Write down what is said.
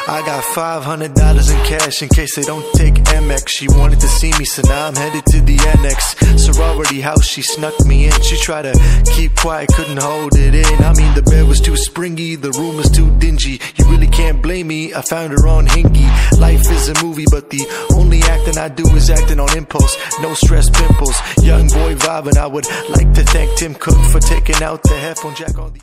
I got $500 in cash in case they don't take Amex. She wanted to see me, so now I'm headed to the annex. Sorority house, she snuck me in. She tried to keep quiet, couldn't hold it in. I mean, the bed was too springy, the room was too dingy. You really can't blame me, I found her on Hingy. Life is a movie, but the only acting I do is acting on impulse. No stress pimples, young boy vibing. I would like to thank Tim Cook for taking out the headphone jack on the